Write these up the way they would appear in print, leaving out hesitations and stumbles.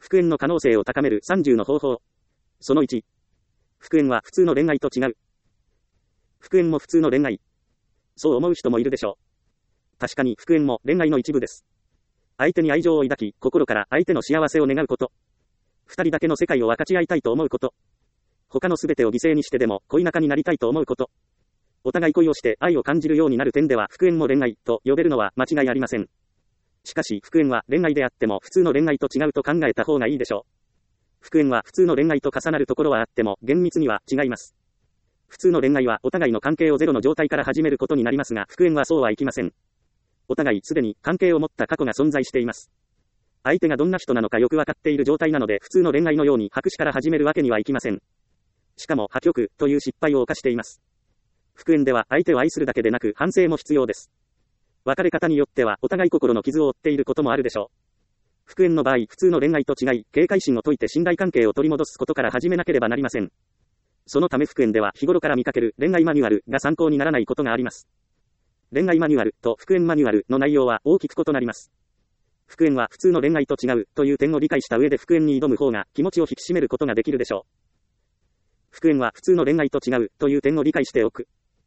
復縁の可能性を高める30の方法。その1。復縁は普通の恋愛と違う。復縁も普通の恋愛。そう思う人もいるでしょう。確かに復縁も恋愛の一部です。相手に愛情を抱き、心から相手の幸せを願うこと。二人だけの世界を分かち合いたいと思うこと。他のすべてを犠牲にしてでも恋仲になりたいと思うこと。お互い恋をして愛を感じるようになる点では復縁も恋愛と呼べるのは間違いありません。しかし復縁は恋愛であっても普通の恋愛と違うと考えた方がいいでしょう。復縁は普通の恋愛と重なるところはあっても厳密には違います。普通の恋愛はお互いの関係をゼロの状態から始めることになりますが、復縁はそうはいきません。お互いすでに関係を持った過去が存在しています。相手がどんな人なのかよくわかっている状態なので、普通の恋愛のように白紙から始めるわけにはいきません。しかも破局という失敗を犯しています。復縁では相手を愛するだけでなく反省も必要です。別れ方によってはお互い心の傷を負っていることもあるでしょう。復縁の場合、普通の恋愛と違い、警戒心を解いて信頼関係を取り戻すことから始めなければなりません。そのため復縁では日頃から見かける恋愛マニュアルが参考にならないことがあります。恋愛マニュアルと復縁マニュアルの内容は大きく異なります。復縁は普通の恋愛と違うという点を理解した上で復縁に挑む方が気持ちを引き締めることができるでしょう。復縁は普通の恋愛と違うという点を理解しておく。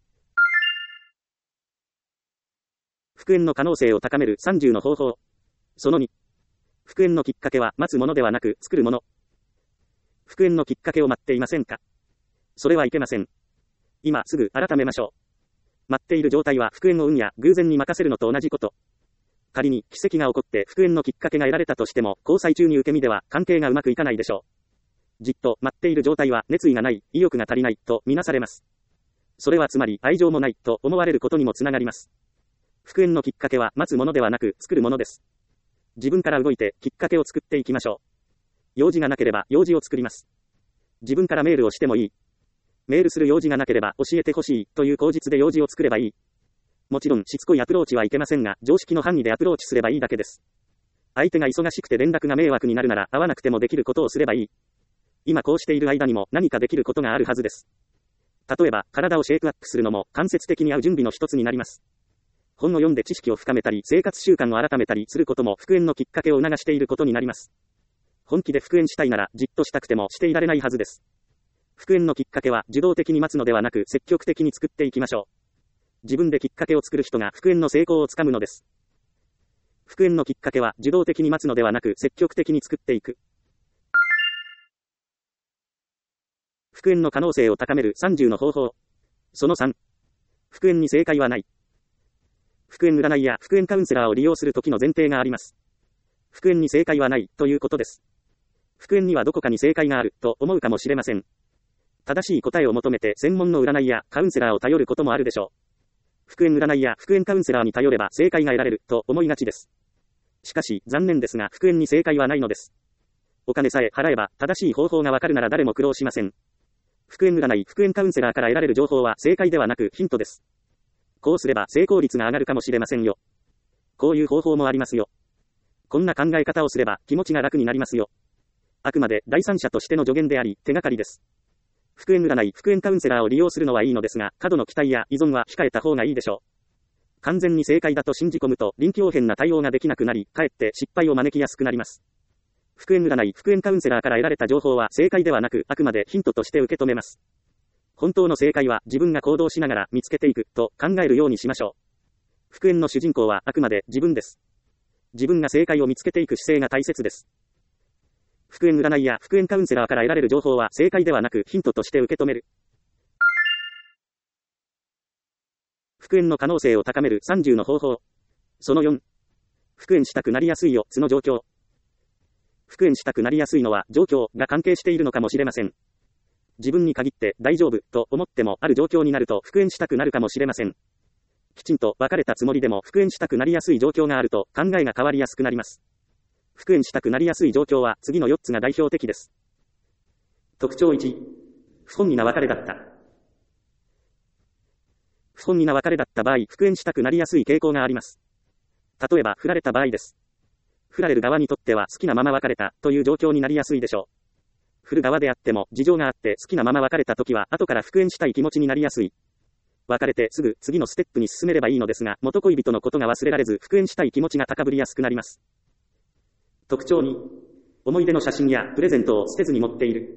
復縁の可能性を高める30の方法。その2。復縁のきっかけは待つものではなく作るもの。復縁のきっかけを待っていませんか？それはいけません。今すぐ改めましょう。待っている状態は復縁を運や偶然に任せるのと同じこと。仮に奇跡が起こって復縁のきっかけが得られたとしても、交際中に受け身では関係がうまくいかないでしょう。じっと待っている状態は熱意がない、意欲が足りないとみなされます。それはつまり愛情もないと思われることにもつながります。復縁のきっかけは待つものではなく作るものです。自分から動いてきっかけを作っていきましょう。用事がなければ用事を作ります。自分からメールをしてもいい。メールする用事がなければ教えてほしいという口実で用事を作ればいい。もちろんしつこいアプローチはいけませんが、常識の範囲でアプローチすればいいだけです。相手が忙しくて連絡が迷惑になるなら会わなくてもできることをすればいい。今こうしている間にも何かできることがあるはずです。例えば体をシェイクアップするのも間接的に会う準備の一つになります。本を読んで知識を深めたり生活習慣を改めたりすることも復縁のきっかけを促していることになります。本気で復縁したいならじっとしたくてもしていられないはずです。復縁のきっかけは受動的に待つのではなく積極的に作っていきましょう。自分できっかけを作る人が復縁の成功をつかむのです。復縁のきっかけは受動的に待つのではなく積極的に作っていく。復縁の可能性を高める30の方法。その3。復縁に正解はない。復縁占いや復縁カウンセラーを利用するときの前提があります。復縁に正解はないということです。復縁にはどこかに正解があると思うかもしれません。正しい答えを求めて専門の占いやカウンセラーを頼ることもあるでしょう。復縁占いや復縁カウンセラーに頼れば正解が得られると思いがちです。しかし残念ですが復縁に正解はないのです。お金さえ払えば正しい方法がわかるなら誰も苦労しません。復縁占い、復縁カウンセラーから得られる情報は正解ではなくヒントです。こうすれば成功率が上がるかもしれませんよ。こういう方法もありますよ。こんな考え方をすれば気持ちが楽になりますよ。あくまで第三者としての助言であり手がかりです。復縁占い、復縁カウンセラーを利用するのはいいのですが、過度の期待や依存は控えた方がいいでしょう。完全に正解だと信じ込むと臨機応変な対応ができなくなり、かえって失敗を招きやすくなります。復縁占い、復縁カウンセラーから得られた情報は正解ではなく、あくまでヒントとして受け止めます。本当の正解は自分が行動しながら見つけていくと考えるようにしましょう。復縁の主人公はあくまで自分です。自分が正解を見つけていく姿勢が大切です。復縁占いや復縁カウンセラーから得られる情報は正解ではなくヒントとして受け止める。復縁の可能性を高める30の方法。その4。復縁したくなりやすい4つの状況。復縁したくなりやすいのは状況が関係しているのかもしれません。自分に限って大丈夫と思ってもある状況になると復縁したくなるかもしれません。きちんと別れたつもりでも復縁したくなりやすい状況があると考えが変わりやすくなります。復縁したくなりやすい状況は次の4つが代表的です。特徴1。不本意な別れだった。不本意な別れだった場合、復縁したくなりやすい傾向があります。例えば振られた場合です。振られる側にとっては好きなまま別れたという状況になりやすいでしょう。振る側であっても事情があって好きなまま別れたときは後から復縁したい気持ちになりやすい。別れてすぐ次のステップに進めればいいのですが、元恋人のことが忘れられず復縁したい気持ちが高ぶりやすくなります。特徴2。 思い出の写真やプレゼントを捨てずに持っている。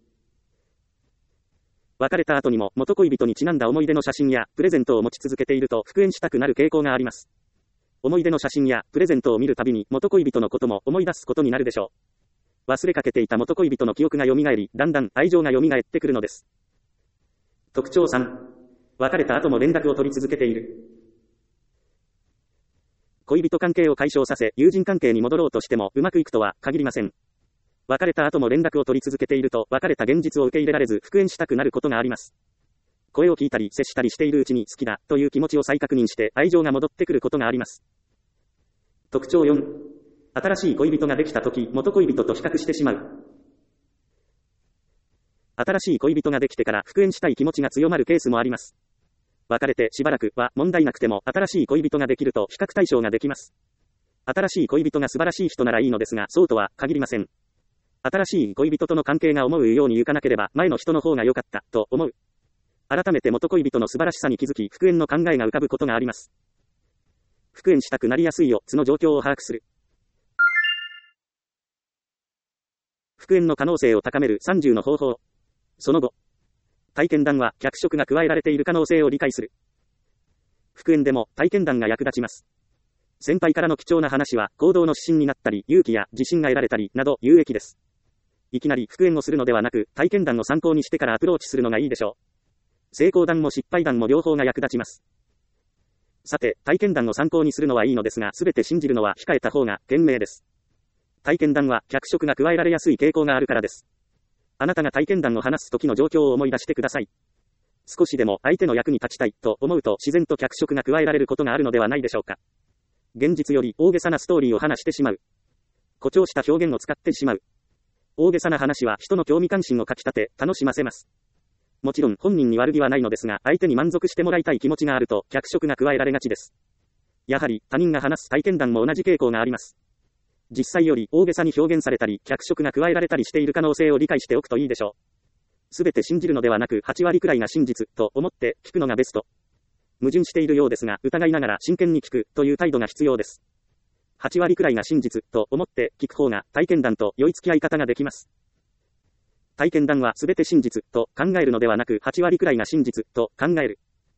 別れた後にも元恋人にちなんだ思い出の写真やプレゼントを持ち続けていると復縁したくなる傾向があります。思い出の写真やプレゼントを見るたびに元恋人のことも思い出すことになるでしょう。忘れかけていた元恋人の記憶が蘇り、だんだん愛情が蘇ってくるのです。特徴3、別れた後も連絡を取り続けている。恋人関係を解消させ、友人関係に戻ろうとしてもうまくいくとは限りません。別れた後も連絡を取り続けていると、別れた現実を受け入れられず復縁したくなることがあります。声を聞いたり接したりしているうちに好きだという気持ちを再確認して愛情が戻ってくることがあります。特徴4、新しい恋人ができたとき、元恋人と比較してしまう。新しい恋人ができてから復縁したい気持ちが強まるケースもあります。別れてしばらくは問題なくても新しい恋人ができると比較対象ができます。新しい恋人が素晴らしい人ならいいのですが、そうとは限りません。新しい恋人との関係が思うようにいかなければ前の人の方が良かったと思う。改めて元恋人の素晴らしさに気づき復縁の考えが浮かぶことがあります。復縁したくなりやすい4つの状況を把握する。復縁の可能性を高める30の方法。その後、体験談は脚色が加えられている可能性を理解する。復縁でも体験談が役立ちます。先輩からの貴重な話は行動の指針になったり、勇気や自信が得られたりなど有益です。いきなり復縁をするのではなく、体験談を参考にしてからアプローチするのがいいでしょう。成功談も失敗談も両方が役立ちます。さて、体験談を参考にするのはいいのですが、すべて信じるのは控えた方が賢明です。体験談は脚色が加えられやすい傾向があるからです。あなたが体験談を話す時の状況を思い出してください。少しでも相手の役に立ちたいと思うと自然と脚色が加えられることがあるのではないでしょうか。現実より大げさなストーリーを話してしまう。誇張した表現を使ってしまう。大げさな話は人の興味関心をかき立て、楽しませます。もちろん本人に悪気はないのですが、相手に満足してもらいたい気持ちがあると脚色が加えられがちです。やはり他人が話す体験談も同じ傾向があります。実際より大げさに表現されたり、脚色が加えられたりしている可能性を理解しておくといいでしょう。すべて信じるのではなく、8割くらいが真実と思って聞くのがベスト。矛盾しているようですが、疑いながら真剣に聞くという態度が必要です。8割くらいが真実と思って聞く方が体験談と良い付き合い方ができます。体験談はすべて真実と考えるのではなく、8割くらいが真実と考える。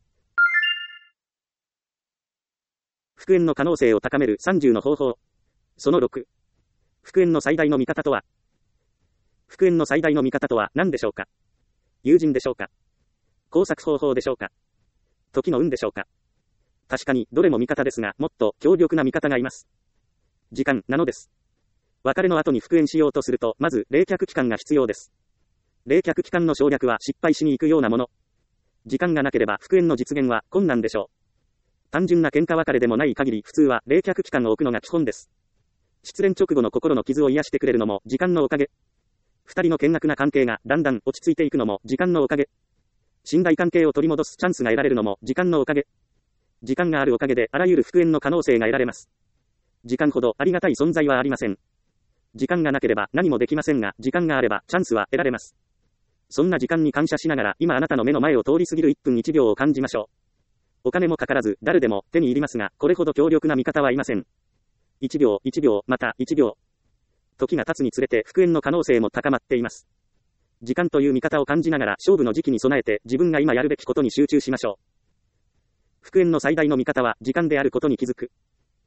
復縁の可能性を高める30の方法。その6。復縁の最大の味方とは。復縁の最大の味方とは何でしょうか。友人でしょうか。工作方法でしょうか。時の運でしょうか。確かにどれも味方ですが、もっと強力な味方がいます。時間なのです。別れの後に復縁しようとすると、まず冷却期間が必要です。冷却期間の省略は失敗しに行くようなもの。時間がなければ復縁の実現は困難でしょう。単純な喧嘩別れでもない限り普通は冷却期間を置くのが基本です。失恋直後の心の傷を癒してくれるのも時間のおかげ。二人の険悪な関係がだんだん落ち着いていくのも時間のおかげ。信頼関係を取り戻すチャンスが得られるのも時間のおかげ。時間があるおかげであらゆる復縁の可能性が得られます。時間ほどありがたい存在はありません。時間がなければ何もできませんが、時間があればチャンスは得られます。そんな時間に感謝しながら、今あなたの目の前を通り過ぎる1分1秒を感じましょう。お金もかからず、誰でも手に入りますが、これほど強力な味方はいません。1秒、1秒、また1秒。時が経つにつれて復縁の可能性も高まっています。時間という味方を感じながら勝負の時期に備えて自分が今やるべきことに集中しましょう。復縁の最大の味方は時間であることに気づく。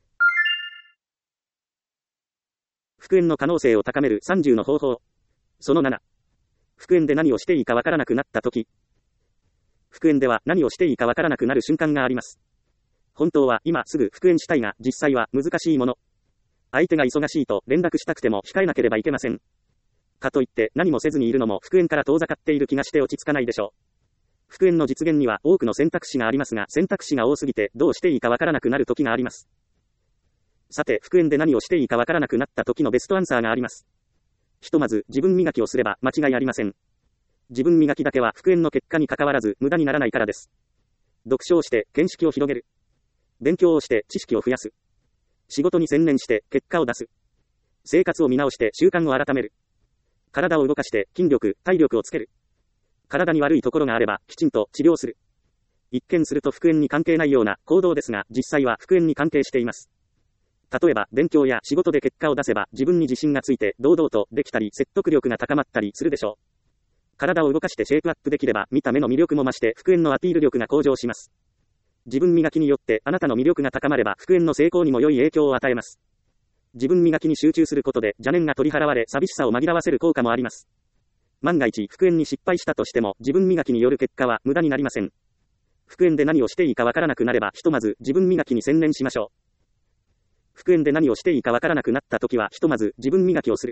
復縁の可能性を高める30の方法。その7。復縁で何をしていいかわからなくなったとき。復縁では何をしていいかわからなくなる瞬間があります。本当は今すぐ復縁したいが、実際は難しいもの。相手が忙しいと連絡したくても控えなければいけません。かといって何もせずにいるのも復縁から遠ざかっている気がして落ち着かないでしょう。復縁の実現には多くの選択肢がありますが、選択肢が多すぎてどうしていいかわからなくなる時があります。さて、復縁で何をしていいかわからなくなった時のベストアンサーがあります。ひとまず自分磨きをすれば間違いありません。自分磨きだけは復縁の結果に関わらず無駄にならないからです。読書をして見識を広げる。勉強をして知識を増やす。仕事に専念して結果を出す。生活を見直して習慣を改める。体を動かして筋力、体力をつける。体に悪いところがあればきちんと治療する。一見すると復縁に関係ないような行動ですが、実際は復縁に関係しています。 例えば、勉強や仕事で結果を出せば自分に自信がついて堂々とできたり説得力が高まったりするでしょう。体を動かしてシェイプアップできれば見た目の魅力も増して復縁のアピール力が向上します。自分磨きによってあなたの魅力が高まれば復縁の成功にも良い影響を与えます。自分磨きに集中することで邪念が取り払われ寂しさを紛らわせる効果もあります。万が一復縁に失敗したとしても自分磨きによる結果は無駄になりません。復縁で何をしていいかわからなくなればひとまず自分磨きに専念しましょう。復縁で何をしていいかわからなくなった時はひとまず自分磨きをする。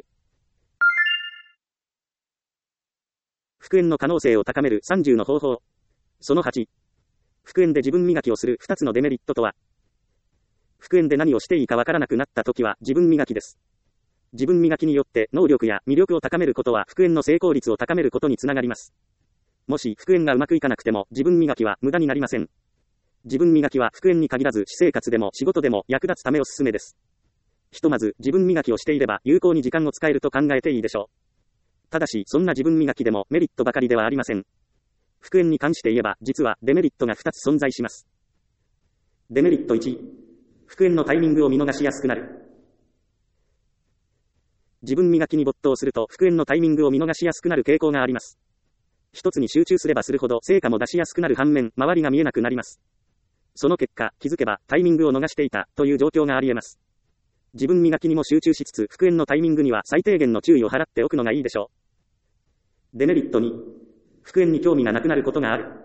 復縁の可能性を高める30の方法。その8。復縁で自分磨きをする2つのデメリットとは。復縁で何をしていいかわからなくなった時は自分磨きです。自分磨きによって能力や魅力を高めることは復縁の成功率を高めることにつながります。もし復縁がうまくいかなくても自分磨きは無駄になりません。自分磨きは復縁に限らず私生活でも仕事でも役立つためおすすめです。ひとまず自分磨きをしていれば有効に時間を使えると考えていいでしょう。ただしそんな自分磨きでもメリットばかりではありません。復縁に関して言えば実はデメリットが2つ存在します。デメリット1。復縁のタイミングを見逃しやすくなる。自分磨きに没頭すると復縁のタイミングを見逃しやすくなる傾向があります。一つに集中すればするほど成果も出しやすくなる反面周りが見えなくなります。その結果気づけばタイミングを逃していたという状況があり得ます。自分磨きにも集中しつつ復縁のタイミングには最低限の注意を払っておくのがいいでしょう。デメリット2。復縁に興味がなくなることがある。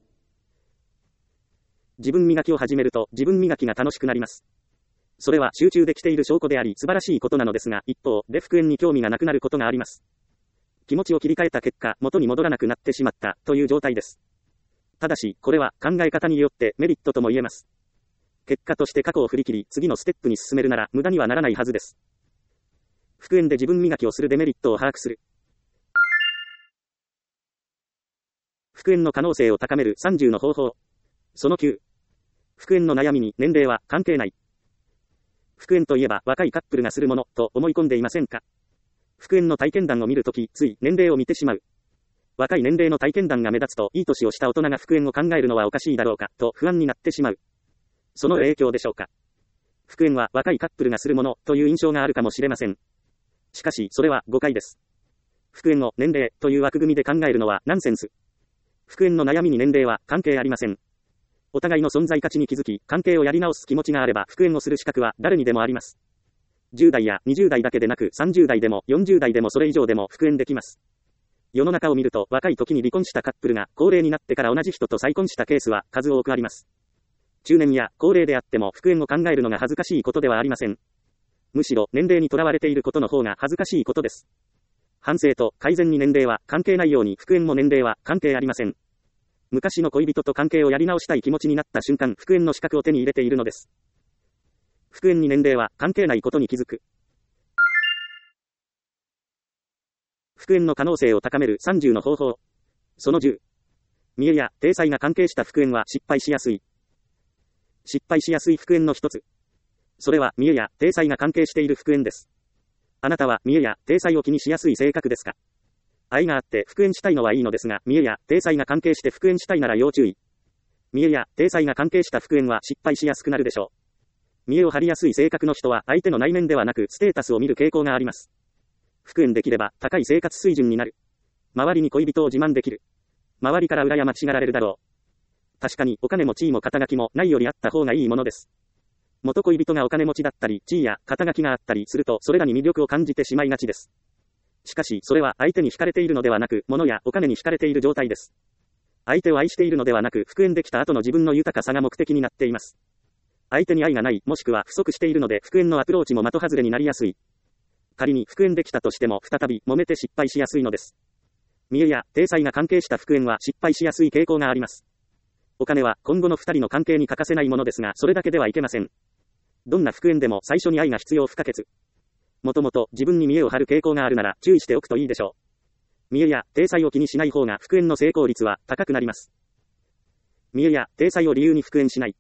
自分磨きを始めると自分磨きが楽しくなります。それは集中できている証拠であり素晴らしいことなのですが、一方で復縁に興味がなくなることがあります。気持ちを切り替えた結果、元に戻らなくなってしまったという状態です。ただし、これは考え方によってメリットとも言えます。結果として過去を振り切り、次のステップに進めるなら無駄にはならないはずです。復縁で自分磨きをするデメリットを把握する。復縁の可能性を高める30の方法。その9。復縁の悩みに年齢は関係ない。復縁といえば若いカップルがするものと思い込んでいませんか？復縁の体験談を見るとき、つい年齢を見てしまう。若い年齢の体験談が目立つと、いい年をした大人が復縁を考えるのはおかしいだろうか、と不安になってしまう。その影響でしょうか。復縁は若いカップルがするものという印象があるかもしれません。しかし、それは誤解です。復縁を年齢という枠組みで考えるのはナンセンス。復縁の悩みに年齢は関係ありません。お互いの存在価値に気づき、関係をやり直す気持ちがあれば復縁をする資格は誰にでもあります。10代や20代だけでなく30代でも40代でもそれ以上でも復縁できます。世の中を見ると若い時に離婚したカップルが高齢になってから同じ人と再婚したケースは数多くあります。中年や高齢であっても復縁を考えるのが恥ずかしいことではありません。むしろ年齢にとらわれていることの方が恥ずかしいことです。反省と改善に年齢は関係ないように復縁も年齢は関係ありません。昔の恋人と関係をやり直したい気持ちになった瞬間、復縁の資格を手に入れているのです。復縁に年齢は関係ないことに気づく。復縁の可能性を高める30の方法。その10。見栄や体裁が関係した復縁は失敗しやすい。失敗しやすい復縁の一つ。それは見栄や体裁が関係している復縁です。あなたは見栄や体裁を気にしやすい性格ですか？愛があって復縁したいのはいいのですが、見栄や体裁が関係して復縁したいなら要注意。見栄や体裁が関係した復縁は失敗しやすくなるでしょう。見栄を張りやすい性格の人は相手の内面ではなくステータスを見る傾向があります。復縁できれば高い生活水準になる。周りに恋人を自慢できる。周りから羨ましがられるだろう。確かにお金も地位も肩書きもないよりあった方がいいものです。元恋人がお金持ちだったり地位や肩書きがあったりするとそれらに魅力を感じてしまいがちです。しかしそれは相手に惹かれているのではなく物やお金に惹かれている状態です。相手を愛しているのではなく復縁できた後の自分の豊かさが目的になっています。相手に愛がないもしくは不足しているので復縁のアプローチも的外れになりやすい。仮に復縁できたとしても再び揉めて失敗しやすいのです。見栄や体裁が関係した復縁は失敗しやすい傾向があります。お金は今後の二人の関係に欠かせないものですがそれだけではいけません。どんな復縁でも最初に愛が必要不可欠。もともと自分に見栄を張る傾向があるなら注意しておくといいでしょう。見栄や体裁を気にしない方が復縁の成功率は高くなります。見栄や体裁を理由に復縁しない。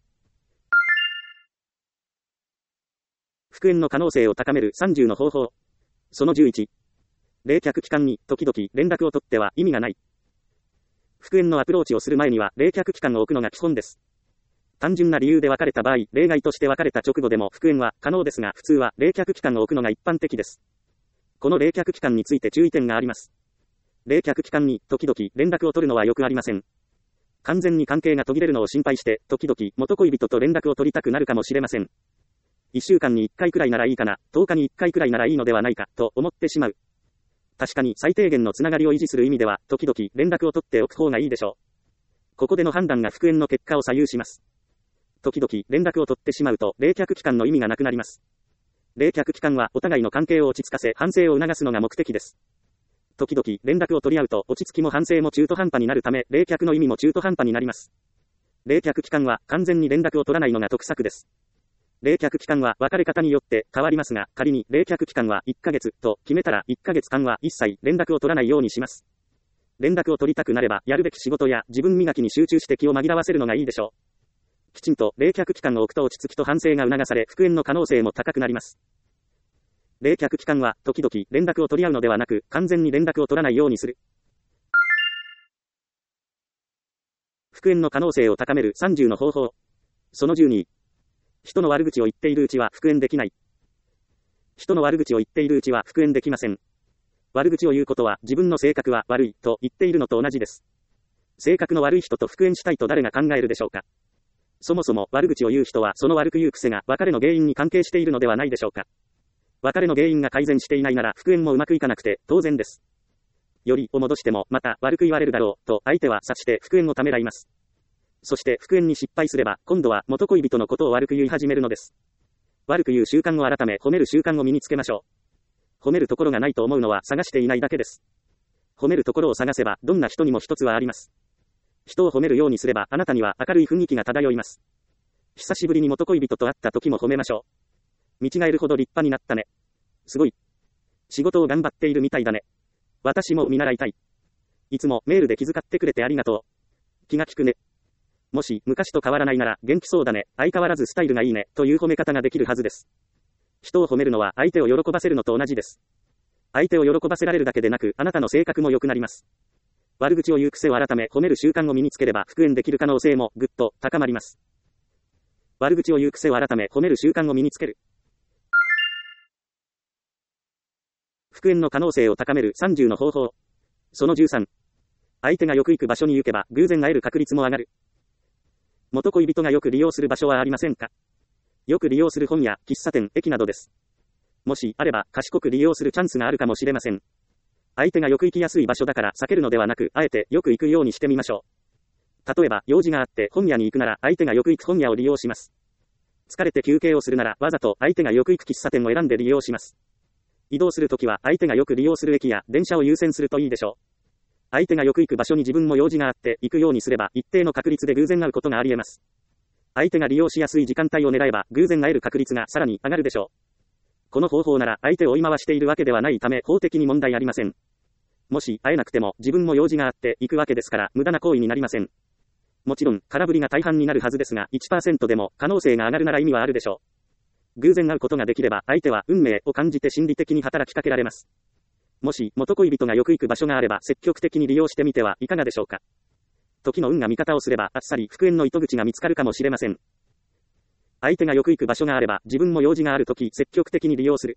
復縁の可能性を高める30の方法。その11。冷却期間に時々連絡を取っては意味がない。復縁のアプローチをする前には冷却期間を置くのが基本です。 単純な理由で別れた場合、例外として別れた直後でも復縁は可能ですが、普通は冷却期間を置くのが一般的です。この冷却期間について注意点があります。冷却期間に時々連絡を取るのはよくありません。完全に関係が途切れるのを心配して、時々元恋人と連絡を取りたくなるかもしれません。1週間に1回くらいならいいかな、10日に1回くらいならいいのではないか、と思ってしまう。確かに最低限のつながりを維持する意味では、時々連絡を取っておく方がいいでしょう。ここでの判断が復縁の結果を左右します。時々連絡を取ってしまうと、冷却期間の意味がなくなります。冷却期間はお互いの関係を落ち着かせ、反省を促すのが目的です。時々連絡を取り合うと、落ち着きも反省も中途半端になるため、冷却の意味も中途半端になります。冷却期間は完全に連絡を取らないのが得策です。冷却期間は別れ方によって変わりますが、仮に冷却期間は1ヶ月と決めたら1ヶ月間は一切連絡を取らないようにします。連絡を取りたくなれば、やるべき仕事や自分磨きに集中して気を紛らわせるのがいいでしょう。きちんと冷却期間を置くと落ち着きと反省が促され、復縁の可能性も高くなります。冷却期間は時々連絡を取り合うのではなく、完全に連絡を取らないようにする。復縁の可能性を高める30の方法。その12。人の悪口を言っているうちは復縁できない。人の悪口を言っているうちは復縁できません。悪口を言うことは自分の性格は悪いと言っているのと同じです。性格の悪い人と復縁したいと誰が考えるでしょうか。そもそも悪口を言う人はその悪く言う癖が別れの原因に関係しているのではないでしょうか。別れの原因が改善していないなら復縁もうまくいかなくて当然です。よりを戻してもまた悪く言われるだろうと相手は察して復縁をためらいます。そして復縁に失敗すれば今度は元恋人のことを悪く言い始めるのです。悪く言う習慣を改め褒める習慣を身につけましょう。褒めるところがないと思うのは探していないだけです。褒めるところを探せばどんな人にも一つはあります。人を褒めるようにすればあなたには明るい雰囲気が漂います。久しぶりに元恋人と会った時も褒めましょう。見違えるほど立派になったね。すごい。仕事を頑張っているみたいだね。私も見習いたい。いつもメールで気遣ってくれてありがとう。気が利くね。もし昔と変わらないなら元気そうだね。相変わらずスタイルがいいね。という褒め方ができるはずです。人を褒めるのは相手を喜ばせるのと同じです。相手を喜ばせられるだけでなくあなたの性格も良くなります。悪口を言う癖を改め褒める習慣を身につければ復縁できる可能性もぐっと高まります。悪口を言う癖を改め褒める習慣を身につける。復縁の可能性を高める30の方法。その13。相手がよく行く場所に行けば偶然会える確率も上がる。元恋人がよく利用する場所はありませんか？よく利用する本や喫茶店、駅などです。もしあれば賢く利用するチャンスがあるかもしれません。相手がよく行きやすい場所だから避けるのではなく、あえてよく行くようにしてみましょう。例えば用事があって本屋に行くなら相手がよく行く本屋を利用します。疲れて休憩をするならわざと相手がよく行く喫茶店を選んで利用します。移動するときは相手がよく利用する駅や電車を優先するといいでしょう。相手がよく行く場所に自分も用事があって行くようにすれば一定の確率で偶然会うことがあり得ます。相手が利用しやすい時間帯を狙えば偶然会える確率がさらに上がるでしょう。この方法なら相手を追い回しているわけではないため法的に問題ありません。もし会えなくても自分も用事があって行くわけですから無駄な行為になりません。もちろん空振りが大半になるはずですが 1% でも可能性が上がるなら意味はあるでしょう。偶然会うことができれば相手は運命を感じて心理的に働きかけられます。もし元恋人がよく行く場所があれば積極的に利用してみてはいかがでしょうか。時の運が味方をすればあっさり復縁の糸口が見つかるかもしれません。相手がよく行く場所があれば自分も用事があるとき積極的に利用する。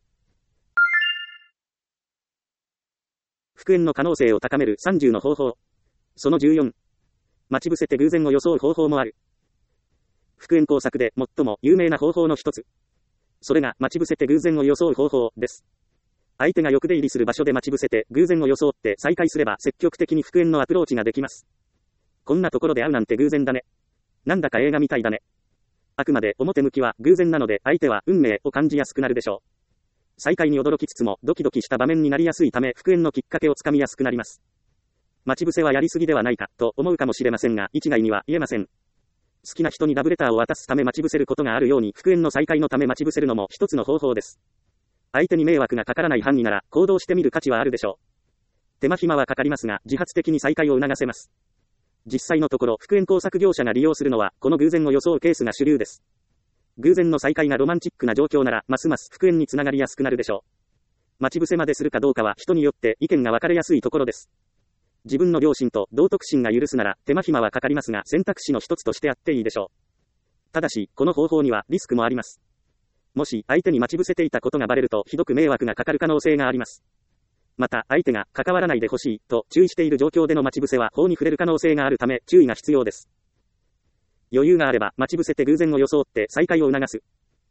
復縁の可能性を高める30の方法。その14。待ち伏せて偶然を装う方法もある。復縁工作で最も有名な方法の一つ。それが待ち伏せて偶然を装う方法です。相手がよく出入りする場所で待ち伏せて偶然を装って再会すれば積極的に復縁のアプローチができます。こんなところで会うなんて偶然だね。なんだか映画みたいだね。あくまで表向きは偶然なので相手は運命を感じやすくなるでしょう。再会に驚きつつもドキドキした場面になりやすいため復縁のきっかけをつかみやすくなります。待ち伏せはやりすぎではないかと思うかもしれませんが一概には言えません。好きな人にラブレターを渡すため待ち伏せることがあるように復縁の再会のため待ち伏せるのも一つの方法です。相手に迷惑がかからない範囲なら行動してみる価値はあるでしょう。手間暇はかかりますが自発的に再会を促せます。実際のところ復縁工作業者が利用するのはこの偶然を装うケースが主流です。偶然の再会がロマンチックな状況ならますます復縁につながりやすくなるでしょう。待ち伏せまでするかどうかは人によって意見が分かれやすいところです。自分の良心と道徳心が許すなら手間暇はかかりますが選択肢の一つとしてあっていいでしょう。 ただし、この方法にはリスクもあります。もし相手に待ち伏せていたことがバレるとひどく迷惑がかかる可能性があります。また、相手が関わらないでほしいと注意している状況での待ち伏せは法に触れる可能性があるため注意が必要です。余裕があれば待ち伏せて偶然を装って再会を促す。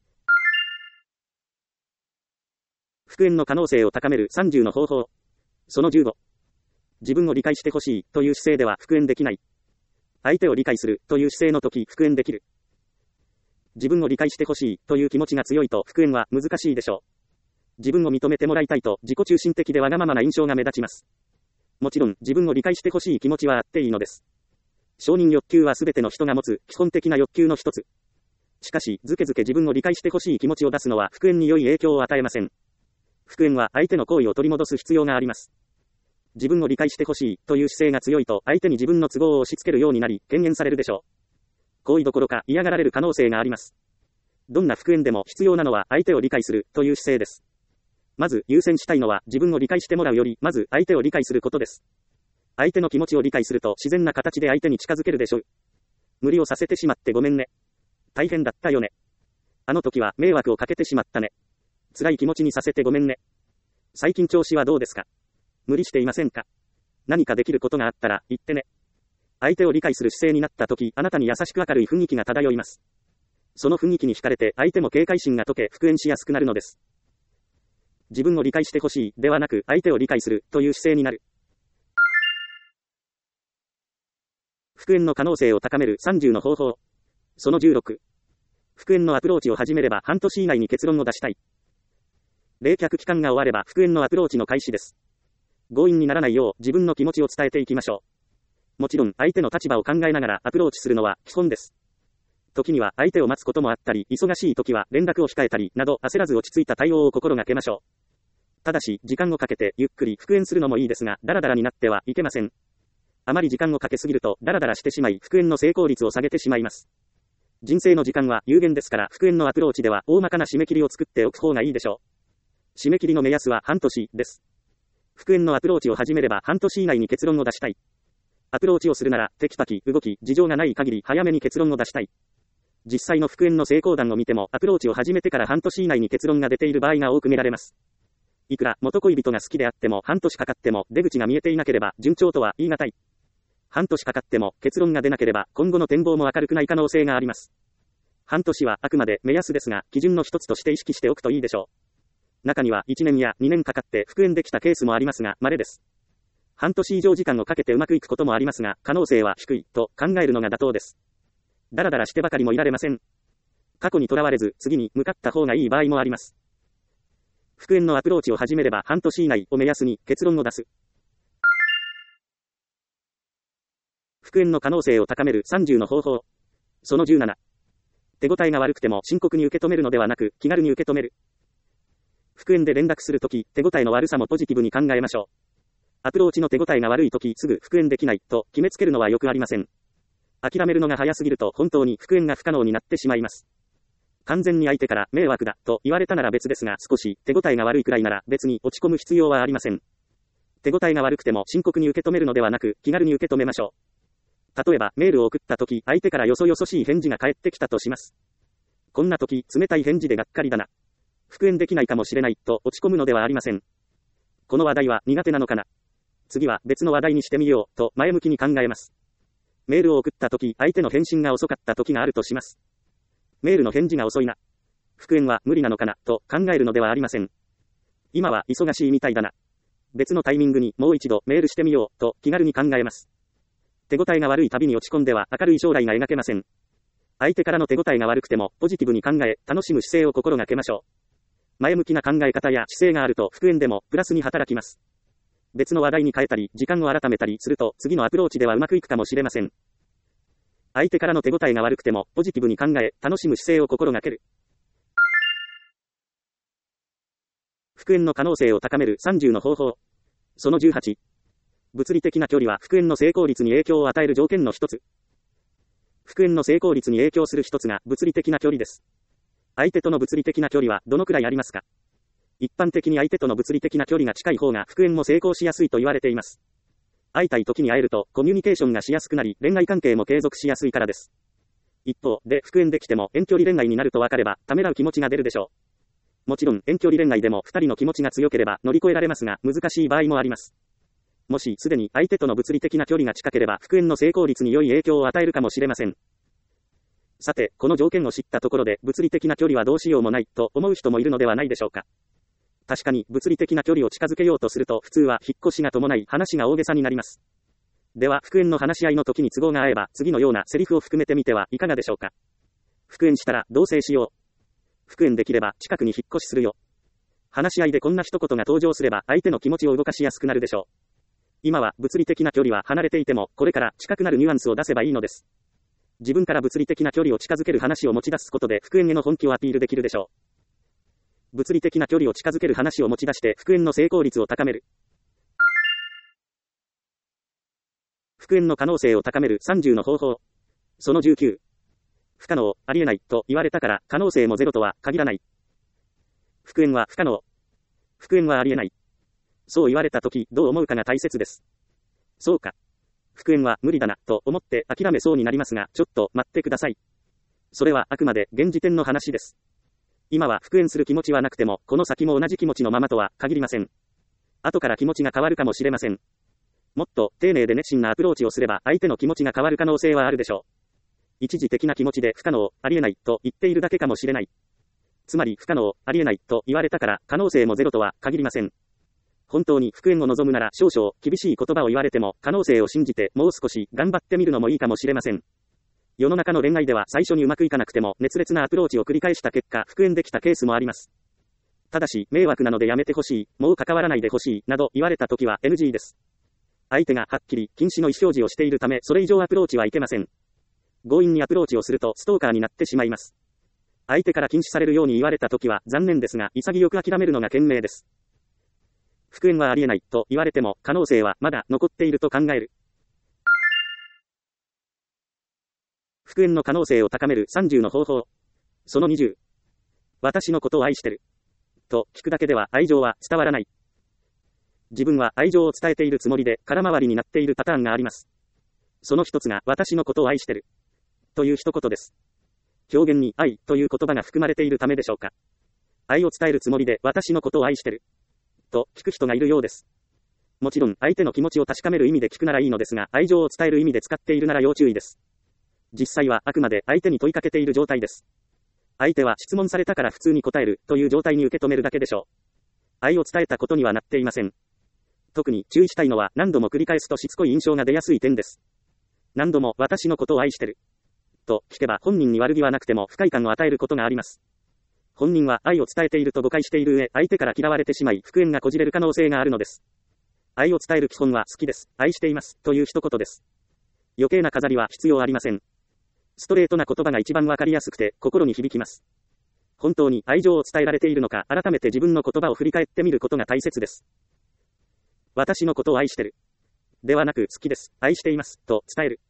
復縁の可能性を高める30の方法。その15。自分を理解してほしいという姿勢では復縁できない。相手を理解するという姿勢の時復縁できる。自分を理解してほしいという気持ちが強いと復縁は難しいでしょう。自分を認めてもらいたいと自己中心的でわがままな印象が目立ちます。もちろん自分を理解してほしい気持ちはあっていいのです。承認欲求はすべての人が持つ基本的な欲求の一つ。しかし、ずけずけ自分を理解してほしい気持ちを出すのは復縁に良い影響を与えません。復縁は相手の行為を取り戻す必要があります。自分を理解してほしいという姿勢が強いと相手に自分の都合を押し付けるようになり、敬遠されるでしょう。行為どころか嫌がられる可能性があります。どんな復縁でも必要なのは相手を理解するという姿勢です。まず優先したいのは自分を理解してもらうより、まず相手を理解することです。相手の気持ちを理解すると自然な形で相手に近づけるでしょう。無理をさせてしまってごめんね。大変だったよね。あの時は迷惑をかけてしまったね。辛い気持ちにさせてごめんね。最近調子はどうですか？無理していませんか？何かできることがあったら言ってね。相手を理解する姿勢になった時、あなたに優しく明るい雰囲気が漂います。その雰囲気に惹かれて相手も警戒心が解け復縁しやすくなるのです。自分を理解してほしいではなく相手を理解するという姿勢になる。復縁の可能性を高める30の方法。その16。復縁のアプローチを始めれば半年以内に結論を出したい。冷却期間が終われば復縁のアプローチの開始です。強引にならないよう自分の気持ちを伝えていきましょう。もちろん相手の立場を考えながらアプローチするのは基本です。時には相手を待つこともあったり、忙しい時は連絡を控えたりなど焦らず落ち着いた対応を心がけましょう。ただし、時間をかけてゆっくり復縁するのもいいですが、ダラダラになってはいけません。あまり時間をかけすぎると、ダラダラしてしまい、復縁の成功率を下げてしまいます。人生の時間は有限ですから、復縁のアプローチでは大まかな締め切りを作っておく方がいいでしょう。締め切りの目安は半年です。復縁のアプローチを始めれば半年以内に結論を出したい。アプローチをするなら、テキパキ動き、事情がない限り早めに結論を出したい。実際の復縁の成功談を見ても、アプローチを始めてから半年以内に結論が出ている場合が多く見られます。いくら元恋人が好きであっても半年かかっても出口が見えていなければ順調とは言い難い。半年かかっても結論が出なければ今後の展望も明るくない可能性があります。半年はあくまで目安ですが、基準の一つとして意識しておくといいでしょう。中には1年や2年かかって復縁できたケースもありますが、稀です。半年以上時間をかけてうまくいくこともありますが、可能性は低いと考えるのが妥当です。だらだらしてばかりもいられません。過去にとらわれず次に向かった方がいい場合もあります。復縁のアプローチを始めれば半年以内を目安に結論を出す。復縁の可能性を高める30の方法。その17。手応えが悪くても深刻に受け止めるのではなく気軽に受け止める。復縁で連絡するとき、手応えの悪さもポジティブに考えましょう。アプローチの手応えが悪いときすぐ復縁できないと決めつけるのはよくありません。諦めるのが早すぎると本当に復縁が不可能になってしまいます。完全に相手から迷惑だと言われたなら別ですが、少し手応えが悪いくらいなら別に落ち込む必要はありません。手応えが悪くても深刻に受け止めるのではなく気軽に受け止めましょう。例えばメールを送った時、相手からよそよそしい返事が返ってきたとします。こんな時、冷たい返事でがっかりだな。復縁できないかもしれないと落ち込むのではありません。この話題は苦手なのかな。次は別の話題にしてみようと前向きに考えます。メールを送った時、相手の返信が遅かった時があるとします。メールの返事が遅いな。復縁は無理なのかなと考えるのではありません。今は忙しいみたいだな。別のタイミングにもう一度メールしてみようと気軽に考えます。手応えが悪い旅に落ち込んでは明るい将来が描けません。相手からの手応えが悪くてもポジティブに考え、楽しむ姿勢を心がけましょう。前向きな考え方や姿勢があると復縁でもプラスに働きます。別の話題に変えたり、時間を改めたりすると次のアプローチではうまくいくかもしれません。相手からの手応えが悪くてもポジティブに考え、楽しむ姿勢を心がける。復縁の可能性を高める30の方法。その18。物理的な距離は復縁の成功率に影響を与える条件の一つ。復縁の成功率に影響する一つが物理的な距離です。相手との物理的な距離はどのくらいありますか？一般的に相手との物理的な距離が近い方が復縁も成功しやすいと言われています。会いたい時に会えるとコミュニケーションがしやすくなり、恋愛関係も継続しやすいからです。 一方で復縁できても遠距離恋愛になると分かればためらう気持ちが出るでしょう。もちろん遠距離恋愛でも2人の気持ちが強ければ乗り越えられますが難しい場合もあります。もしすでに相手との物理的な距離が近ければ復縁の成功率に良い影響を与えるかもしれません。さて、この条件を知ったところで物理的な距離はどうしようもないと思う人もいるのではないでしょうか。確かに物理的な距離を近づけようとすると普通は引っ越しが伴い話が大げさになります。では復縁の話し合いの時に都合が合えば次のようなセリフを含めてみてはいかがでしょうか。復縁したら同棲しよう。復縁できれば近くに引っ越しするよ。話し合いでこんな一言が登場すれば相手の気持ちを動かしやすくなるでしょう。今は物理的な距離は離れていてもこれから近くなるニュアンスを出せばいいのです。自分から物理的な距離を近づける話を持ち出すことで復縁への本気をアピールできるでしょう。物理的な距離を近づける話を持ち出して復縁の成功率を高める。復縁の可能性を高める30の方法。その19。不可能、ありえないと言われたから可能性もゼロとは限らない。復縁は不可能。復縁はありえない。そう言われたときどう思うかが大切です。そうか。復縁は無理だなと思って諦めそうになりますがちょっと待ってください。それはあくまで現時点の話です。今は復縁する気持ちはなくてもこの先も同じ気持ちのままとは限りません。後から気持ちが変わるかもしれません。もっと丁寧で熱心なアプローチをすれば相手の気持ちが変わる可能性はあるでしょう。一時的な気持ちで不可能、ありえないと言っているだけかもしれない。つまり不可能、ありえないと言われたから可能性もゼロとは限りません。本当に復縁を望むなら少々厳しい言葉を言われても可能性を信じてもう少し頑張ってみるのもいいかもしれません。世の中の恋愛では最初にうまくいかなくても熱烈なアプローチを繰り返した結果復縁できたケースもあります。ただし迷惑なのでやめてほしい、もう関わらないでほしいなど言われた時は NG です。相手がはっきり禁止の意思表示をしているためそれ以上アプローチはいけません。強引にアプローチをするとストーカーになってしまいます。相手から禁止されるように言われた時は残念ですが潔く諦めるのが賢明です。復縁はありえないと言われても可能性はまだ残っていると考える。復縁の可能性を高める30の方法。その20。私のことを愛してる。と聞くだけでは愛情は伝わらない。自分は愛情を伝えているつもりで空回りになっているパターンがあります。その一つが私のことを愛してる。という一言です。表現に愛という言葉が含まれているためでしょうか。愛を伝えるつもりで私のことを愛してる。と聞く人がいるようです。もちろん相手の気持ちを確かめる意味で聞くならいいのですが愛情を伝える意味で使っているなら要注意です。実際はあくまで相手に問いかけている状態です。相手は質問されたから普通に答えるという状態に受け止めるだけでしょう。愛を伝えたことにはなっていません。特に注意したいのは何度も繰り返すとしつこい印象が出やすい点です。何度も私のことを愛してる。と聞けば本人に悪気はなくても不快感を与えることがあります。本人は愛を伝えていると誤解している上、相手から嫌われてしまい復縁がこじれる可能性があるのです。愛を伝える基本は好きです、愛していますという一言です。余計な飾りは必要ありません。ストレートな言葉が一番わかりやすくて心に響きます。本当に愛情を伝えられているのか改めて自分の言葉を振り返ってみることが大切です。私のことを愛してる。ではなく好きです、愛していますと伝える。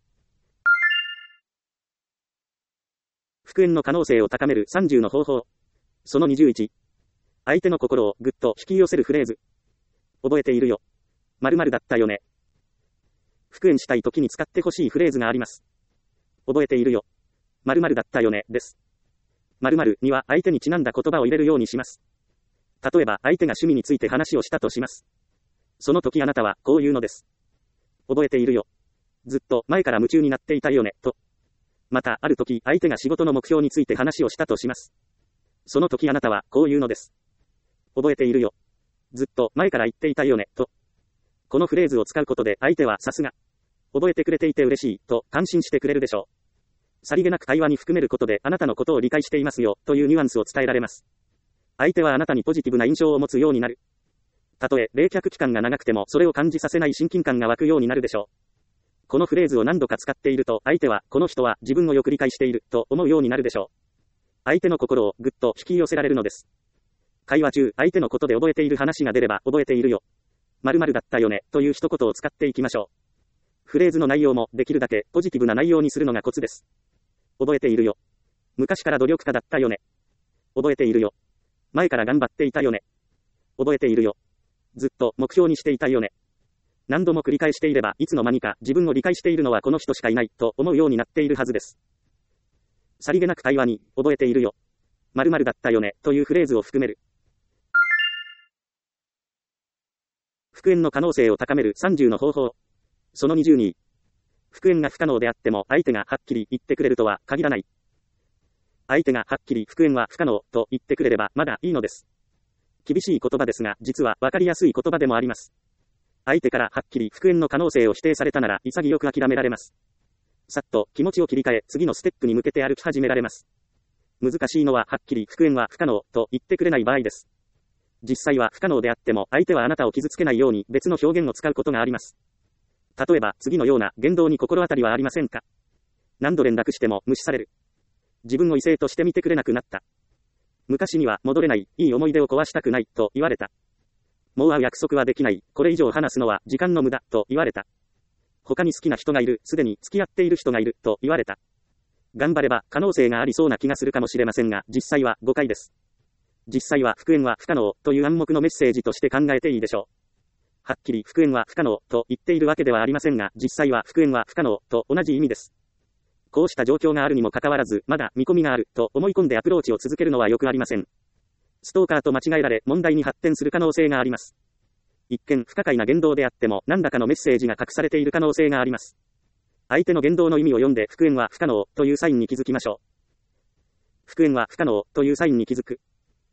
復縁の可能性を高める30の方法。その21。相手の心をぐっと引き寄せるフレーズ。覚えているよ。〇〇だったよね。復縁したい時に使ってほしいフレーズがあります。覚えているよ。〇〇だったよねです。〇〇には相手にちなんだ言葉を入れるようにします。例えば相手が趣味について話をしたとします。その時あなたはこう言うのです。覚えているよ。ずっと前から夢中になっていたよね、と。またある時相手が仕事の目標について話をしたとします。その時あなたはこう言うのです。覚えているよ。ずっと前から言っていたよね、と。このフレーズを使うことで相手はさすが。覚えてくれていて嬉しい、と感心してくれるでしょう。さりげなく会話に含めることであなたのことを理解していますよ、というニュアンスを伝えられます。相手はあなたにポジティブな印象を持つようになる。たとえ冷却期間が長くてもそれを感じさせない親近感が湧くようになるでしょう。このフレーズを何度か使っていると相手はこの人は自分をよく理解していると思うようになるでしょう。相手の心をぐっと引き寄せられるのです。会話中相手のことで覚えている話が出れば覚えているよ。〇〇だったよねという一言を使っていきましょう。フレーズの内容もできるだけポジティブな内容にするのがコツです。覚えているよ。昔から努力家だったよね。覚えているよ。前から頑張っていたよね。覚えているよ。ずっと目標にしていたよね。何度も繰り返していればいつの間にか自分を理解しているのはこの人しかいないと思うようになっているはずです。 さりげなく会話に、覚えているよ。〇〇だったよね、というフレーズを含める。復縁の可能性を高める30の方法。その22。復縁が不可能であっても相手がはっきり言ってくれるとは限らない。相手がはっきり復縁は不可能と言ってくれればまだいいのです。厳しい言葉ですが実はわかりやすい言葉でもあります。相手からはっきり復縁の可能性を否定されたなら潔く諦められます。さっと気持ちを切り替え次のステップに向けて歩き始められます。難しいのははっきり復縁は不可能と言ってくれない場合です。実際は不可能であっても相手はあなたを傷つけないように別の表現を使うことがあります。例えば次のような言動に心当たりはありませんか？何度連絡しても無視される。自分を異性として見てくれなくなった。昔には戻れない、いい思い出を壊したくないと言われた。もう会う約束はできない、これ以上話すのは時間の無駄と言われた。他に好きな人がいる、すでに付き合っている人がいると言われた。頑張れば可能性がありそうな気がするかもしれませんが、実際は誤解です。実際は復縁は不可能という暗黙のメッセージとして考えていいでしょう。はっきり復縁は不可能と言っているわけではありませんが、実際は復縁は不可能と同じ意味です。こうした状況があるにもかかわらず、まだ見込みがあると思い込んでアプローチを続けるのはよくありません。ストーカーと間違えられ問題に発展する可能性があります。一見不可解な言動であっても何らかのメッセージが隠されている可能性があります。相手の言動の意味を読んで復縁は不可能というサインに気づきましょう。復縁は不可能というサインに気づく。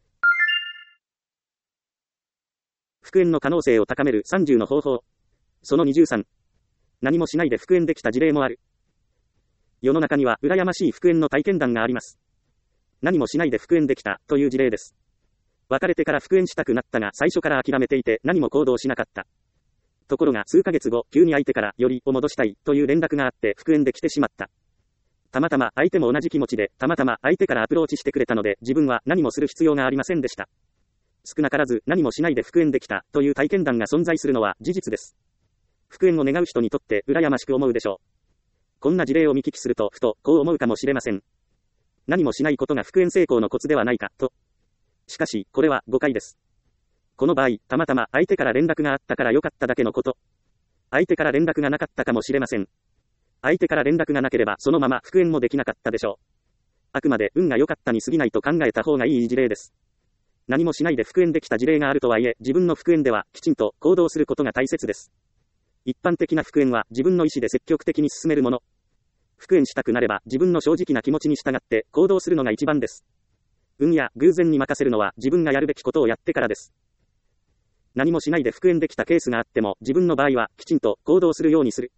復縁の可能性を高める30の方法。その23。何もしないで復縁できた事例もある。世の中には羨ましい復縁の体験談があります。何もしないで復縁できたという事例です。別れてから復縁したくなったが最初から諦めていて何も行動しなかった。ところが数ヶ月後、急に相手からよりを戻したいという連絡があって復縁できてしまった。たまたま相手も同じ気持ちで、たまたま相手からアプローチしてくれたので自分は何もする必要がありませんでした。少なからず何もしないで復縁できたという体験談が存在するのは事実です。復縁を願う人にとって羨ましく思うでしょう。こんな事例を見聞きするとふとこう思うかもしれません。何もしないことが復縁成功のコツではないかと。しかしこれは誤解です。この場合たまたま相手から連絡があったから良かっただけのこと。相手から連絡がなかったかもしれません。相手から連絡がなければそのまま復縁もできなかったでしょう。あくまで運が良かったに過ぎないと考えた方がいい事例です。何もしないで復縁できた事例があるとはいえ自分の復縁ではきちんと行動することが大切です。一般的な復縁は自分の意思で積極的に進めるもの。復縁したくなれば自分の正直な気持ちに従って行動するのが一番です。運や偶然に任せるのは自分がやるべきことをやってからです。何もしないで復縁できたケースがあっても自分の場合はきちんと行動するようにする。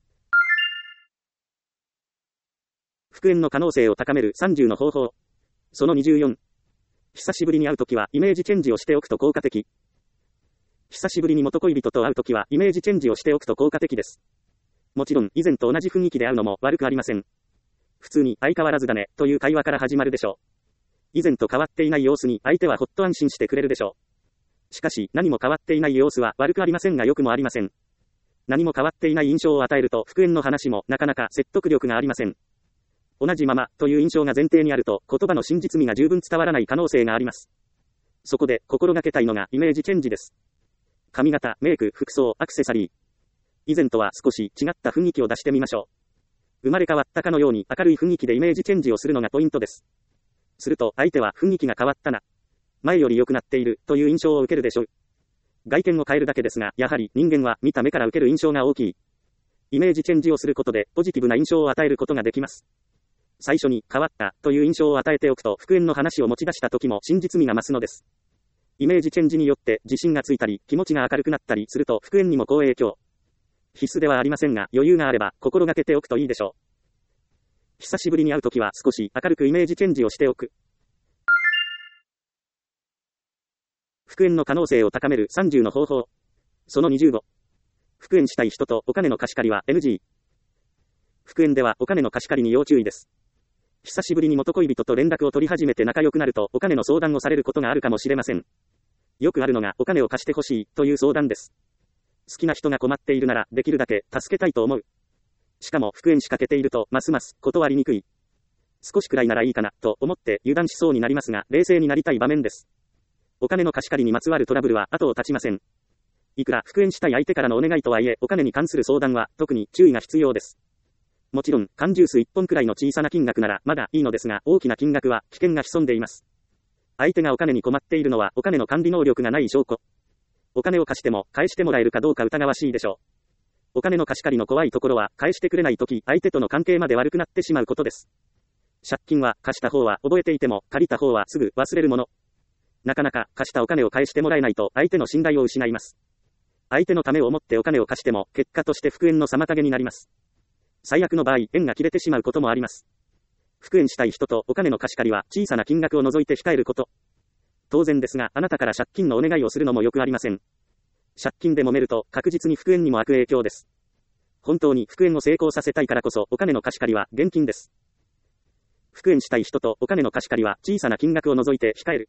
復縁の可能性を高める30の方法。その24。久しぶりに会うときはイメージチェンジをしておくと効果的。久しぶりに元恋人と会うときはイメージチェンジをしておくと効果的です。もちろん以前と同じ雰囲気で会うのも悪くありません。普通に相変わらずだねという会話から始まるでしょう。以前と変わっていない様子に相手はほっと安心してくれるでしょう。しかし何も変わっていない様子は悪くありませんが良くもありません。何も変わっていない印象を与えると復縁の話もなかなか説得力がありません。同じままという印象が前提にあると言葉の真実味が十分伝わらない可能性があります。そこで心がけたいのがイメージチェンジです。髪型、メイク、服装、アクセサリー。以前とは少し違った雰囲気を出してみましょう。生まれ変わったかのように明るい雰囲気でイメージチェンジをするのがポイントです。すると相手は雰囲気が変わったな。前より良くなっているという印象を受けるでしょう。外見を変えるだけですが、やはり人間は見た目から受ける印象が大きい。イメージチェンジをすることでポジティブな印象を与えることができます。最初に変わったという印象を与えておくと復縁の話を持ち出した時も真実味が増すのです。イメージチェンジによって自信がついたり気持ちが明るくなったりすると復縁にも好影響。必須ではありませんが余裕があれば心がけておくといいでしょう。久しぶりに会うときは少し明るくイメージチェンジをしておく。復縁の可能性を高める30の方法。その25。復縁したい人とお金の貸し借りは NG。復縁ではお金の貸し借りに要注意です。久しぶりに元恋人と連絡を取り始めて仲良くなるとお金の相談をされることがあるかもしれません。よくあるのがお金を貸してほしいという相談です。好きな人が困っているならできるだけ助けたいと思う。しかも復縁しかけているとますます断りにくい。少しくらいならいいかなと思って油断しそうになりますが冷静になりたい場面です。お金の貸し借りにまつわるトラブルは後を絶ちません。いくら復縁したい相手からのお願いとはいえお金に関する相談は特に注意が必要です。 もちろん、缶ジュース1本くらいの小さな金額ならまだいいのですが、大きな金額は危険が潜んでいます。相手がお金に困っているのはお金の管理能力がない証拠。お金を貸しても返してもらえるかどうか疑わしいでしょう。お金の貸し借りの怖いところは返してくれないとき相手との関係まで悪くなってしまうことです。借金は貸した方は覚えていても借りた方はすぐ忘れるもの。なかなか貸したお金を返してもらえないと相手の信頼を失います。相手のためを思ってお金を貸しても結果として復縁の妨げになります。最悪の場合、縁が切れてしまうこともあります。復縁したい人とお金の貸し借りは小さな金額を除いて控えること。当然ですが、あなたから借金のお願いをするのもよくありません。借金で揉めると確実に復縁にも悪影響です。本当に復縁を成功させたいからこそお金の貸し借りは現金です。復縁したい人とお金の貸し借りは小さな金額を除いて控える。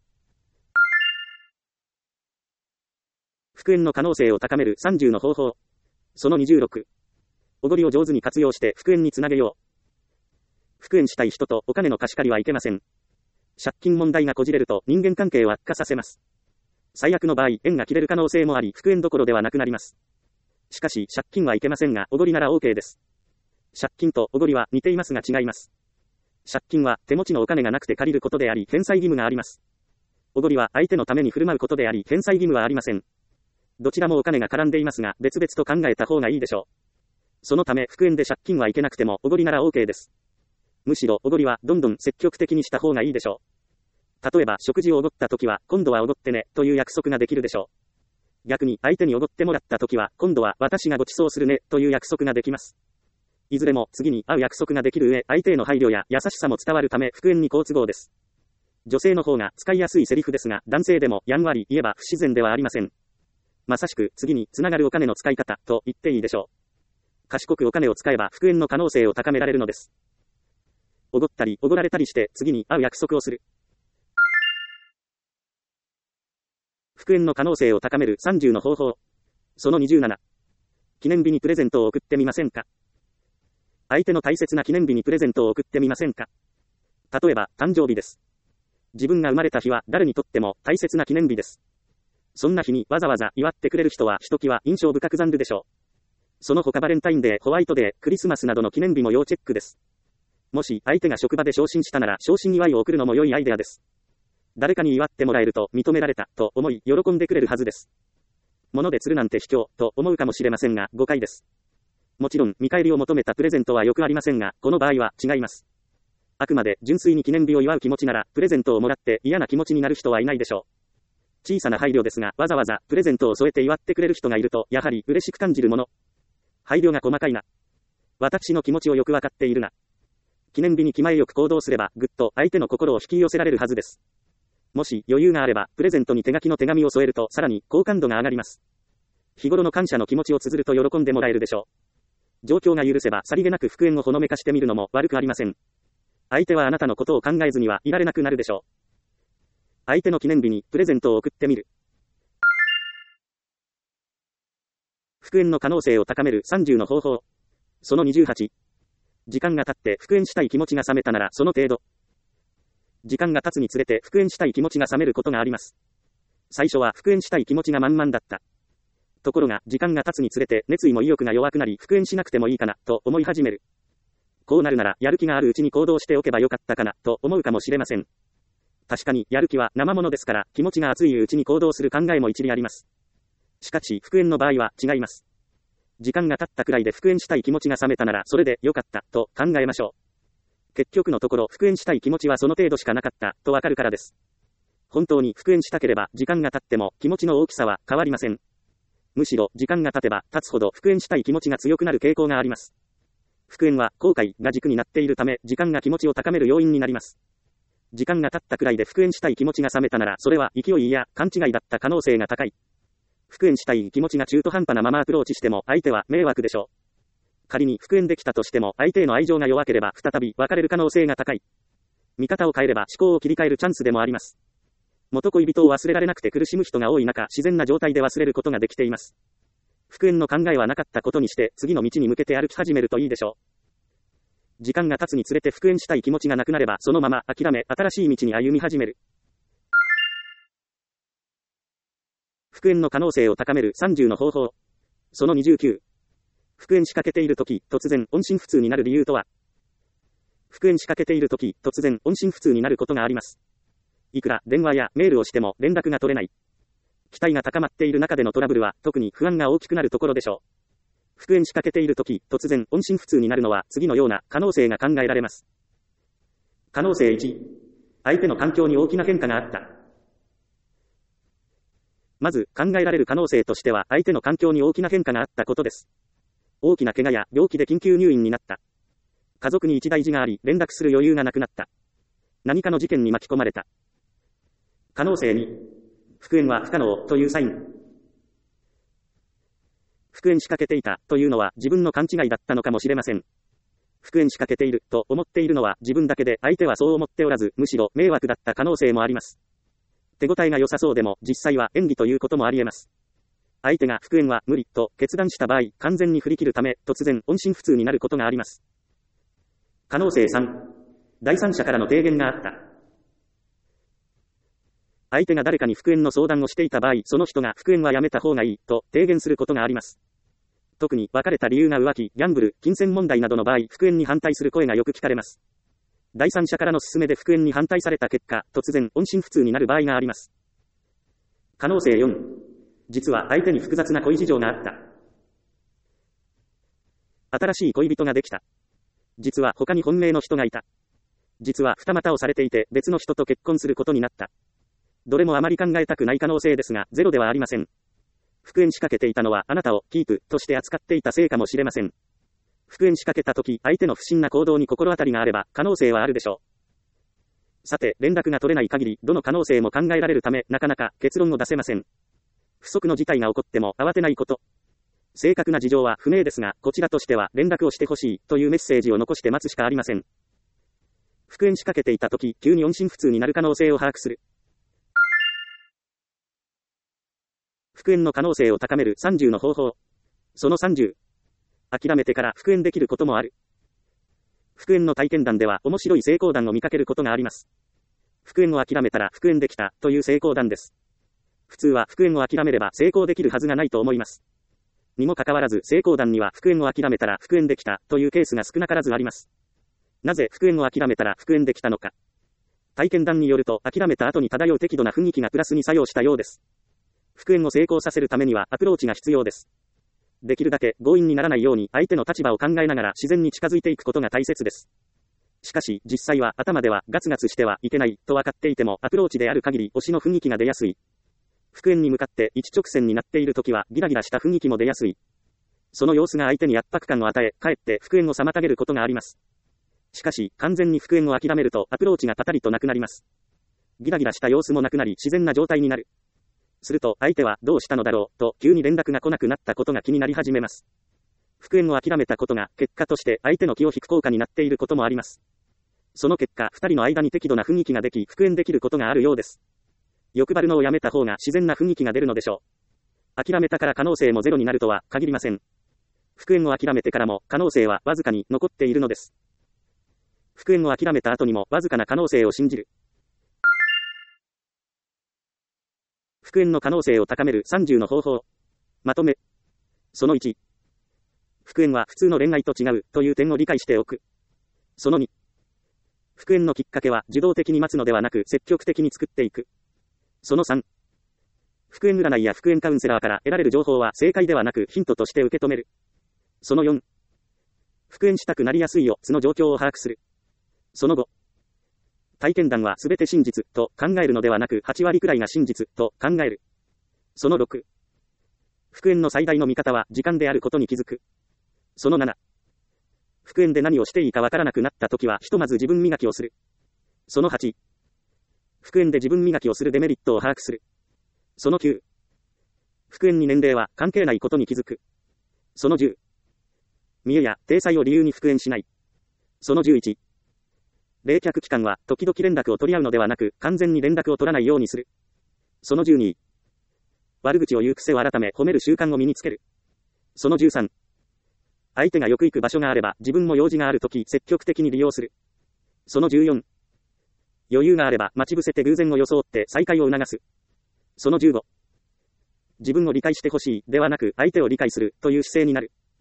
復縁の可能性を高める30の方法。その26。おごりを上手に活用して復縁につなげよう。復縁したい人とお金の貸し借りはいけません。借金問題がこじれると人間関係を悪化させます。最悪の場合、縁が切れる可能性もあり、復縁どころではなくなります。しかし、借金はいけませんが、おごりなら OK です。借金とおごりは似ていますが違います。借金は手持ちのお金がなくて借りることであり、返済義務があります。おごりは相手のために振る舞うことであり、返済義務はありません。どちらもお金が絡んでいますが、別々と考えた方がいいでしょう。そのため、復縁で借金はいけなくても、おごりなら OK です。むしろ、おごりはどんどん積極的にした方がいいでしょう。例えば、食事をおごった時は、今度はおごってね、という約束ができるでしょう。逆に、相手におごってもらった時は、今度は私がご馳走するね、という約束ができます。いずれも、次に会う約束ができる上、相手への配慮や優しさも伝わるため、復縁に好都合です。女性の方が使いやすいセリフですが、男性でもやんわり言えば不自然ではありません。まさしく、次につながるお金の使い方、と言っていいでしょう。賢くお金を使えば、復縁の可能性を高められるのです。おごったり、おごられたりして、次に会う約束をする。復縁の可能性を高める30の方法。その27。記念日にプレゼントを送ってみませんか？相手の大切な記念日にプレゼントを送ってみませんか？例えば、誕生日です。自分が生まれた日は誰にとっても大切な記念日です。そんな日にわざわざ祝ってくれる人はひときわ印象深く残るでしょう。その他バレンタインデー、ホワイトデー、クリスマスなどの記念日も要チェックです。もし相手が職場で昇進したなら昇進祝いを送るのも良いアイデアです。誰かに祝ってもらえると認められたと思い喜んでくれるはずです。物で釣るなんて卑怯と思うかもしれませんが誤解です。もちろん見返りを求めたプレゼントはよくありませんが、この場合は違います。あくまで純粋に記念日を祝う気持ちならプレゼントをもらって嫌な気持ちになる人はいないでしょう。小さな配慮ですが、わざわざプレゼントを添えて祝ってくれる人がいるとやはり嬉しく感じるもの。配慮が細かいな。私の気持ちをよくわかっているな。記念日に気前よく行動すればぐっと相手の心を引き寄せられるはずです。もし余裕があればプレゼントに手書きの手紙を添えるとさらに好感度が上がります。日頃の感謝の気持ちを綴ると喜んでもらえるでしょう。状況が許せばさりげなく復縁をほのめかしてみるのも悪くありません。相手はあなたのことを考えずにはいられなくなるでしょう。相手の記念日にプレゼントを送ってみる。復縁の可能性を高める30の方法。その28。時間が経って復縁したい気持ちが冷めたならその程度。時間が経つにつれて復縁したい気持ちが冷めることがあります。最初は復縁したい気持ちが満々だった。ところが時間が経つにつれて熱意も意欲が弱くなり復縁しなくてもいいかなと思い始める。こうなるならやる気があるうちに行動しておけばよかったかなと思うかもしれません。確かにやる気は生ものですから気持ちが熱いうちに行動する考えも一理あります。しかし復縁の場合は違います。時間が経ったくらいで復縁したい気持ちが冷めたならそれでよかったと考えましょう。結局のところ復縁したい気持ちはその程度しかなかったとわかるからです。本当に復縁したければ時間が経っても気持ちの大きさは変わりません。むしろ時間が経てば経つほど復縁したい気持ちが強くなる傾向があります。復縁は後悔が軸になっているため時間が気持ちを高める要因になります。時間が経ったくらいで復縁したい気持ちが冷めたならそれは勢いや勘違いだった可能性が高い。復縁したい気持ちが中途半端なままアプローチしても相手は迷惑でしょう。仮に復縁できたとしても相手への愛情が弱ければ再び別れる可能性が高い。見方を変えれば思考を切り替えるチャンスでもあります。元恋人を忘れられなくて苦しむ人が多い中自然な状態で忘れることができています。復縁の考えはなかったことにして次の道に向けて歩き始めるといいでしょう。時間が経つにつれて復縁したい気持ちがなくなればそのまま諦め新しい道に歩み始める。復縁の可能性を高める30の方法。その29。 復縁しかけているとき、突然、音信不通になる理由とは。復縁しかけているとき、突然、音信不通になることがあります。いくら電話やメールをしても連絡が取れない。期待が高まっている中でのトラブルは、特に不安が大きくなるところでしょう。復縁しかけているとき、突然、音信不通になるのは、次のような可能性が考えられます。可能性1、相手の環境に大きな変化があった。まず、考えられる可能性としては、相手の環境に大きな変化があったことです。大きな怪我や病気で緊急入院になった。家族に一大事があり、連絡する余裕がなくなった。何かの事件に巻き込まれた。可能性2、復縁は不可能というサイン。復縁しかけていたというのは自分の勘違いだったのかもしれません。復縁しかけていると思っているのは自分だけで相手はそう思っておらず、むしろ迷惑だった可能性もあります。手応えが良さそうでも実際は演技ということもあり得ます。相手が復縁は無理と決断した場合、完全に振り切るため突然音信不通になることがあります。可能性3、第三者からの提言があった。相手が誰かに復縁の相談をしていた場合、その人が復縁はやめた方がいいと提言することがあります。特に別れた理由が浮気、ギャンブル、金銭問題などの場合、復縁に反対する声がよく聞かれます。第三者からの勧めで復縁に反対された結果、突然音信不通になる場合があります。可能性4、実は相手に複雑な恋事情があった。新しい恋人ができた。実は他に本命の人がいた。実は二股をされていて別の人と結婚することになった。どれもあまり考えたくない可能性ですが、ゼロではありません。復縁しかけていたのはあなたをキープとして扱っていたせいかもしれません。復縁しかけたとき、相手の不審な行動に心当たりがあれば、可能性はあるでしょう。さて、連絡が取れない限り、どの可能性も考えられるため、なかなか結論を出せません。不測の事態が起こっても慌てないこと。正確な事情は不明ですが、こちらとしては連絡をしてほしいというメッセージを残して待つしかありません。復縁しかけていたとき、急に音信不通になる可能性を把握する。復縁の可能性を高める30の方法。その30。諦めてから復縁できることもある。復縁の体験談では面白い成功談を見かけることがあります。復縁を諦めたら復縁できたという成功談です。普通は復縁を諦めれば成功できるはずがないと思います。にもかかわらず成功談には復縁を諦めたら復縁できたというケースが少なからずあります。なぜ復縁を諦めたら復縁できたのか。体験談によると諦めた後に漂う適度な雰囲気がプラスに作用したようです。復縁を成功させるためにはアプローチが必要です。できるだけ強引にならないように相手の立場を考えながら自然に近づいていくことが大切です。しかし実際は頭ではガツガツしてはいけないと分かっていてもアプローチである限り推しの雰囲気が出やすい。復縁に向かって一直線になっているときはギラギラした雰囲気も出やすい。その様子が相手に圧迫感を与え、かえって復縁を妨げることがあります。しかし完全に復縁を諦めるとアプローチがたたりとなくなります。ギラギラした様子もなくなり自然な状態になる。すると相手はどうしたのだろうと急に連絡が来なくなったことが気になり始めます。復縁を諦めたことが結果として相手の気を引く効果になっていることもあります。その結果二人の間に適度な雰囲気ができ復縁できることがあるようです。欲張るのをやめた方が自然な雰囲気が出るのでしょう。諦めたから可能性もゼロになるとは限りません。復縁を諦めてからも可能性はわずかに残っているのです。復縁を諦めた後にもわずかな可能性を信じる。復縁の可能性を高める30の方法。まとめ。その1。復縁は普通の恋愛と違うという点を理解しておく。その2。復縁のきっかけは受動的に待つのではなく積極的に作っていく。その3。復縁占いや復縁カウンセラーから得られる情報は正解ではなくヒントとして受け止める。その4。復縁したくなりやすいよ、その状況を把握する。その5。体験談はすべて真実と考えるのではなく8割くらいが真実と考える。その6。復縁の最大の見方は時間であることに気づく。その7。復縁で何をしていいかわからなくなったときはひとまず自分磨きをする。その8。復縁で自分磨きをするデメリットを把握する。その9。復縁に年齢は関係ないことに気づく。その10。見栄や体裁を理由に復縁しない。その11。冷却期間は時々連絡を取り合うのではなく完全に連絡を取らないようにする。その12。悪口を言う癖を改め褒める習慣を身につける。その13。相手がよく行く場所があれば自分も用事があるとき積極的に利用する。その14。余裕があれば待ち伏せて偶然を装って再会を促す。その15。自分を理解してほしいではなく相手を理解するという姿勢になる。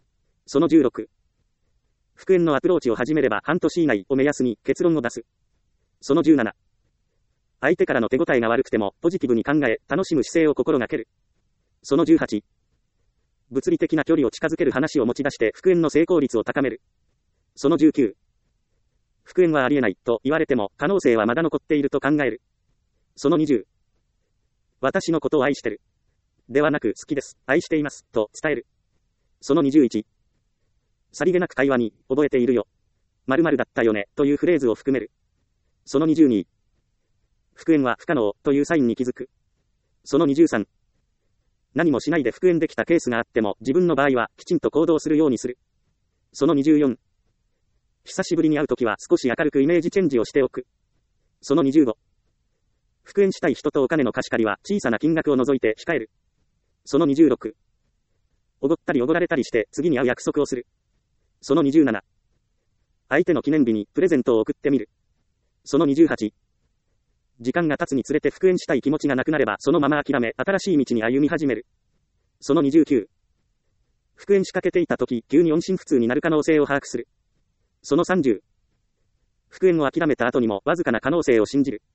その16。復縁のアプローチを始めれば半年以内を目安に結論を出す。その17。相手からの手応えが悪くてもポジティブに考え、楽しむ姿勢を心がける。その18。物理的な距離を近づける話を持ち出して復縁の成功率を高める。その19。復縁はありえないと言われても可能性はまだ残っていると考える。その20。私のことを愛してる。ではなく好きです、愛しています、と伝える。その21。さりげなく会話に、覚えているよ。〇〇だったよね、というフレーズを含める。その22。復縁は不可能というサインに気づく。その23。何もしないで復縁できたケースがあっても自分の場合はきちんと行動するようにする。その24。久しぶりに会うときは少し明るくイメージチェンジをしておく。その25。復縁したい人とお金の貸し借りは小さな金額を除いて控える。その26。おごったりおごられたりして次に会う約束をする。その27。相手の記念日にプレゼントを送ってみる。その28。時間が経つにつれて復縁したい気持ちがなくなればそのまま諦め新しい道に歩み始める。その29。復縁しかけていたとき急に音信不通になる可能性を把握する。その30。復縁を諦めた後にもわずかな可能性を信じる。